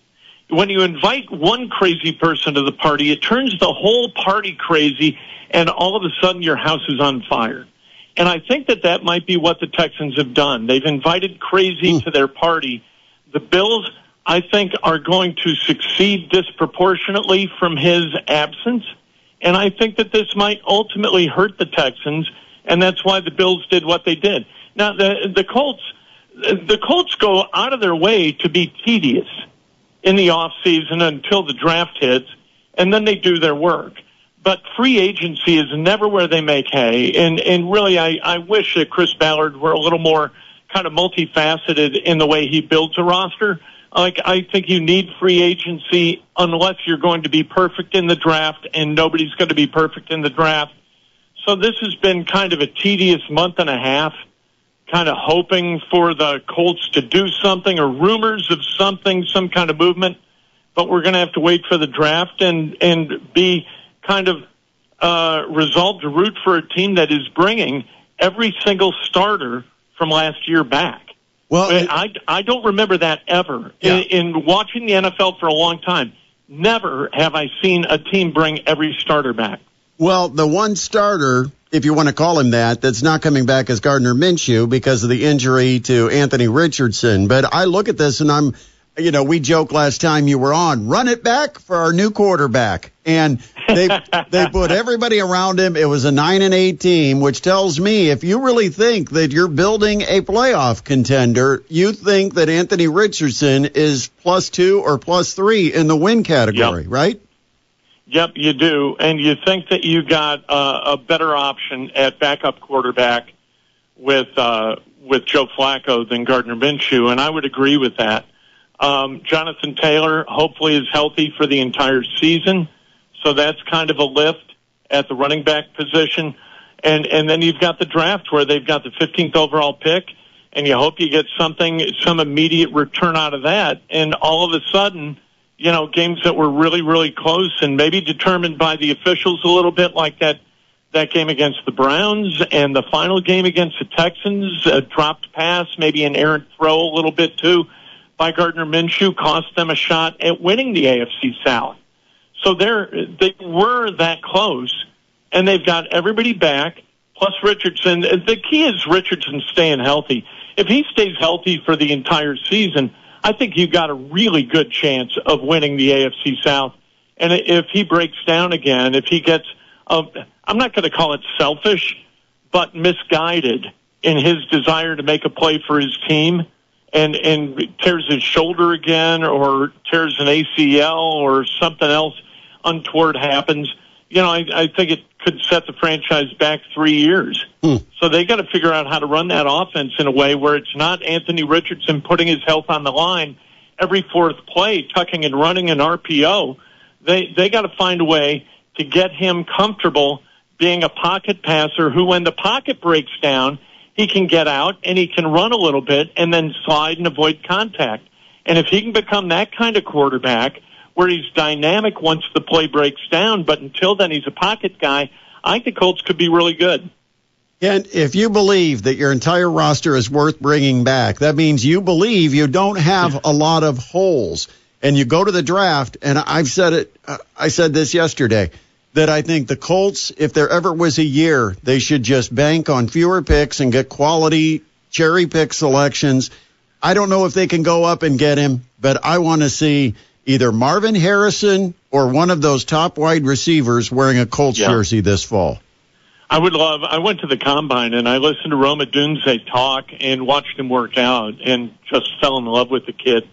when you invite one crazy person to the party, it turns the whole party crazy, and all of a sudden your house is on fire. And I think that that might be what the Texans have done. They've invited crazy mm. to their party. The Bills, I think, are going to succeed disproportionately from his absence. And I think that this might ultimately hurt the Texans, and that's why the Bills did what they did. Now, the, the Colts, the Colts go out of their way to be tedious in the off season until the draft hits, and then they do their work. But free agency is never where they make hay, and, and really I, I wish that Chris Ballard were a little more kind of multifaceted in the way he builds a roster. Like, I think you need free agency unless you're going to be perfect in the draft, and nobody's going to be perfect in the draft. So this has been kind of a tedious month and a half, kind of hoping for the Colts to do something or rumors of something, some kind of movement. But we're going to have to wait for the draft and, and be kind of uh, resolved to root for a team that is bringing every single starter from last year back. Well, I, I, I don't remember that ever. Yeah. In, in watching the N F L for a long time, never have I seen a team bring every starter back. Well, the one starter, if you want to call him that, that's not coming back is Gardner Minshew because of the injury to Anthony Richardson. But I look at this and I'm, you know, we joked last time you were on, run it back for our new quarterback. And they they put everybody around him. It was a nine and eight team, which tells me if you really think that you're building a playoff contender, you think that Anthony Richardson is plus two or plus three in the win category, yep. right? Yep, you do. And you think that you got uh, a better option at backup quarterback with uh, with Joe Flacco than Gardner Minshew, and I would agree with that. Um, Jonathan Taylor hopefully is healthy for the entire season, so that's kind of a lift at the running back position. And and then you've got the draft where they've got the fifteenth overall pick, and you hope you get something, some immediate return out of that. And all of a sudden, you know, games that were really, really close and maybe determined by the officials a little bit, like that that game against the Browns and the final game against the Texans, a dropped pass, maybe an errant throw a little bit too, by Gardner Minshew cost them a shot at winning the A F C South. So they're, they were that close, and they've got everybody back, plus Richardson. The key is Richardson staying healthy. If he stays healthy for the entire season, I think you've got a really good chance of winning the A F C South. And if he breaks down again, if he gets, uh, I'm not going to call it selfish, but misguided in his desire to make a play for his team, and and tears his shoulder again or tears an A C L or something else untoward happens, you know, I, I think it could set the franchise back three years. Hmm. So they got to figure out how to run that offense in a way where it's not Anthony Richardson putting his health on the line every fourth play, tucking and running an R P O. They they got to find a way to get him comfortable being a pocket passer who, when the pocket breaks down, he can get out and he can run a little bit and then slide and avoid contact. And if he can become that kind of quarterback where he's dynamic once the play breaks down, but until then he's a pocket guy, I think the Colts could be really good. And if you believe that your entire roster is worth bringing back, that means you believe you don't have a lot of holes. And you go to the draft, and I've said it, uh, I said this yesterday, that I think the Colts, if there ever was a year, they should just bank on fewer picks and get quality cherry pick selections. I don't know if they can go up and get him, but I want to see either Marvin Harrison or one of those top wide receivers wearing a Colts yeah. jersey this fall. I would love, I went to the Combine and I listened to Rome Odunze talk and watched him work out and just fell in love with the kid.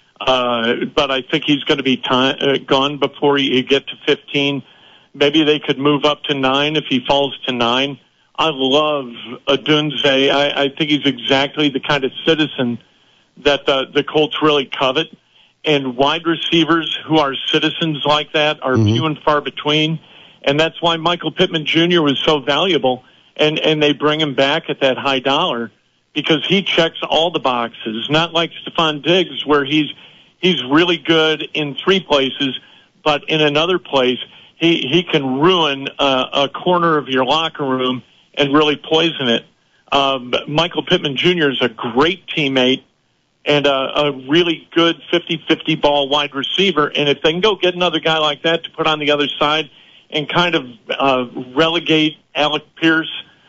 Uh, but I think he's going to be time, uh, gone before you get to fifteen. Maybe they could move up to nine if he falls to nine. I love Odunze. I, I think he's exactly the kind of citizen that the, the Colts really covet. And wide receivers who are citizens like that are mm-hmm. few and far between. And that's why Michael Pittman Junior was so valuable. And, and they bring him back at that high dollar because he checks all the boxes. Not like Stephon Diggs, where he's he's really good in three places, but in another place, he, he can ruin a, a corner of your locker room and really poison it. Um, Michael Pittman Junior is a great teammate, and a, a really good fifty-fifty ball wide receiver. And if they can go get another guy like that to put on the other side and kind of uh, relegate Alec Pierce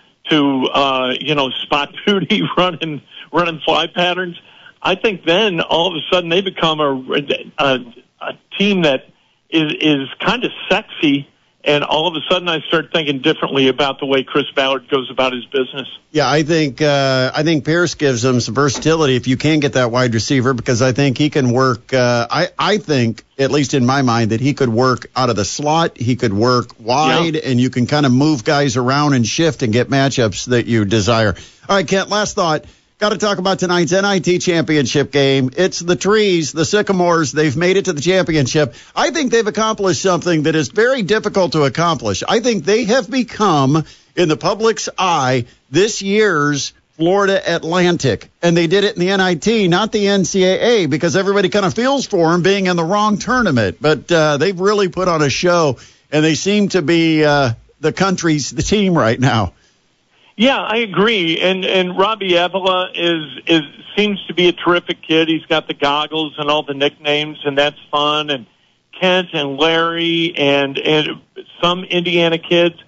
to, uh, you know, spot duty, running, running fly patterns, I think then all of a sudden they become a, a, a team that is, is kind of sexy. And all of a sudden, I start thinking differently about the way Chris Ballard goes about his business. Yeah, I think uh, I think Pierce gives them some versatility if you can get that wide receiver, because I think he can work. Uh, I I think, at least in my mind, that he could work out of the slot. He could work wide, yeah. and you can kind of move guys around and shift and get matchups that you desire. All right, Kent. Last thought. Got to talk about tonight's N I T championship game. It's the Trees, the Sycamores. They've made it to the championship. I think they've accomplished something that is very difficult to accomplish. I think they have become, in the public's eye, this year's Florida Atlantic. And they did it in the N I T, not the N C double A, because everybody kind of feels for them being in the wrong tournament. But uh, they've really put on a show, and they seem to be uh, the country's the team right now. Yeah, I agree. And and Robbie Avila is is seems to be a terrific kid. He's got the goggles and all the nicknames, and that's fun. And Kent and Larry and and some Indiana kids,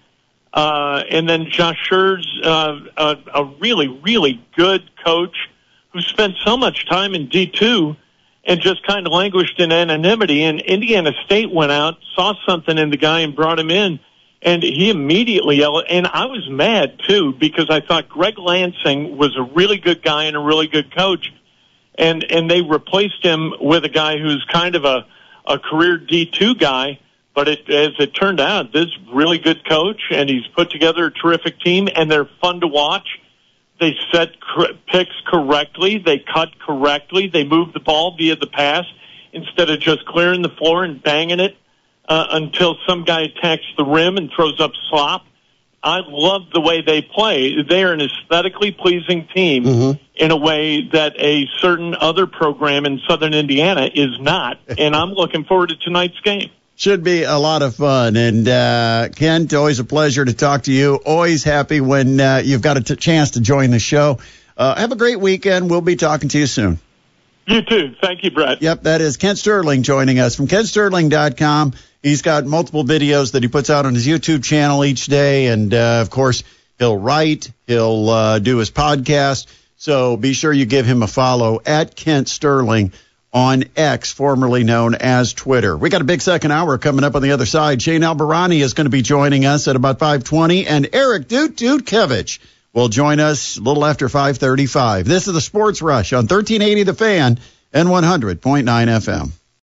uh, and then Josh Scherz, uh, a, a really really good coach who spent so much time in D two and just kind of languished in anonymity. And Indiana State went out, saw something in the guy, and brought him in. And he immediately yelled, and I was mad, too, because I thought Greg Lansing was a really good guy and a really good coach. And and they replaced him with a guy who's kind of a, a career D two guy. But it, as it turned out, this really good coach, and he's put together a terrific team, and they're fun to watch. They set cr- picks correctly. They cut correctly. They move the ball via the pass instead of just clearing the floor and banging it. Uh, until some guy attacks the rim and throws up slop. I love the way they play. They're an aesthetically pleasing team mm-hmm. in a way that a certain other program in Southern Indiana is not. And I'm looking forward to tonight's game. Should be a lot of fun. And, uh, Kent, always a pleasure to talk to you. Always happy when uh, you've got a t- chance to join the show. Uh, have a great weekend. We'll be talking to you soon. You too. Thank you, Brett. Yep, that is Kent Sterling joining us from Kent Sterling dot com. He's got multiple videos that he puts out on his YouTube channel each day. And, uh, of course, he'll write. He'll uh, do his podcast. So be sure you give him a follow at Kent Sterling on X, formerly known as Twitter. We got a big second hour coming up on the other side. Shane Albarani is going to be joining us at about five twenty. And Eric Doot Dudkevich will join us a little after five thirty-five. This is the Sports Rush on thirteen eighty The Fan and one hundred point nine F M.